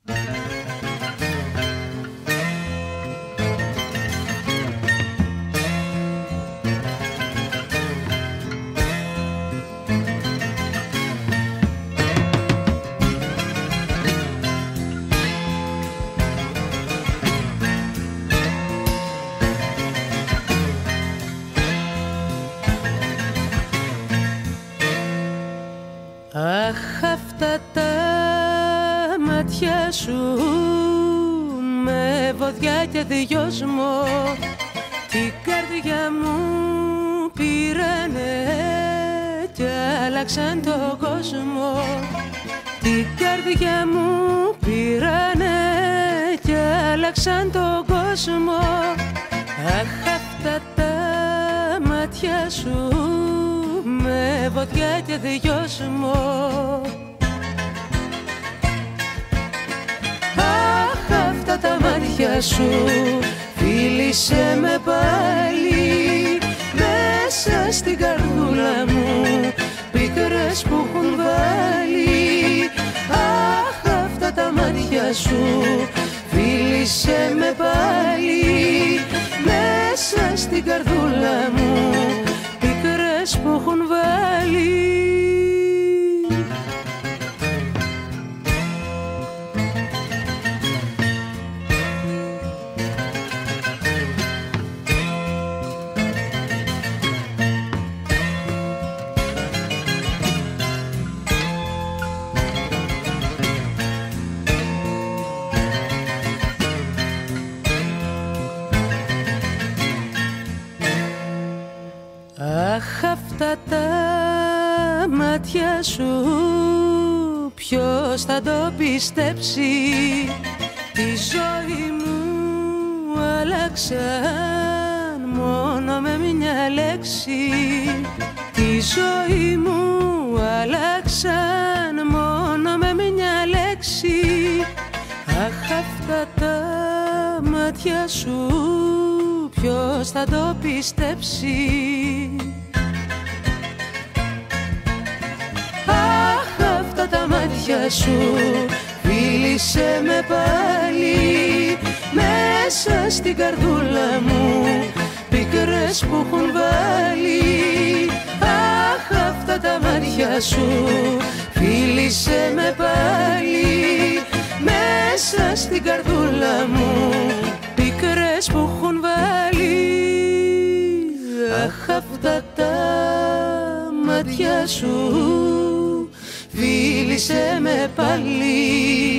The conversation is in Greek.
Αχ, αυτά τα μάτια σου με βοδιά και δυόσμο την καρδιά μου πήρανε κι άλλαξαν τον κόσμο. Την καρδιά μου πήρανε κι άλλαξαν τον κόσμο. Αχ, αυτά τα μάτια σου με βοδιά και δυόσμο. Αχ, αυτά τα μάτια σου φίλησε με πάλι μέσα στην καρδούλα μου, πίκρες που έχουν βάλει. Αχ, αυτά τα μάτια σου φίλησε με πάλι μέσα στην καρδούλα μου, πίκρες που έχουν βάλει. Αχ, αυτά τα μάτια σου ποιος θα το πιστέψει. Τη ζωή μου άλλαξαν μόνο με μια λέξη. Τη ζωή μου άλλαξαν μόνο με μια λέξη. Αχ, αυτά τα μάτια σου ποιος θα το πιστέψει. Αχ, αυτά τα μάτια σου φίλησε με πάλι μέσα στην καρδούλα μου, πίκρες που έχουν βάλει. Αχ, αυτά τα μάτια σου φίλησε με πάλι μέσα στην καρδούλα μου, πίκρες που έχουν βάλει. Αχ, αυτά τα μάτια σου φίλησε με πάλι